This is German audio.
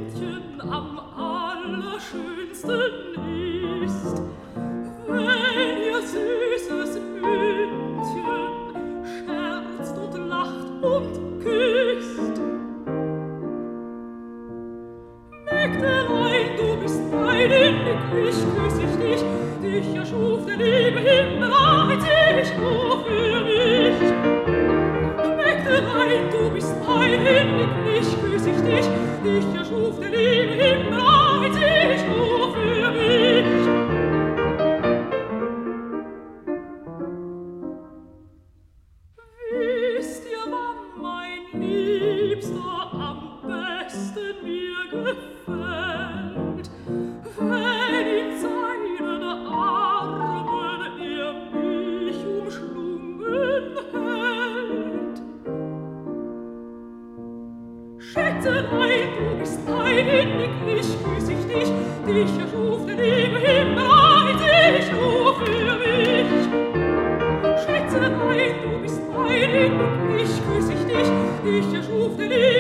Bündchen am allerschönsten ist. Wenn ihr süßes Bündchen scherzt und lacht und küsst. Mägdelein, du bist mein Innig, ich küss ich dich, dich erschuf der liebe Himmel, ich nur für mich. Mägdelein, du bist mein Innig, ich küss ich dich, dich erschuf der liebe Himmel, ich nur für mich. Wisst ihr, wann mein Liebster am besten mir gefällt? Wenn in seinen Armen er mich umschlungen hält. Schätzelein, du bist mein Innig, ich küss ich dich, dich erschuf der liebe Himmel, ich nur für mich. Schätzelein, du bist mein Innig, ich küss ich dich, dich erschuf der liebe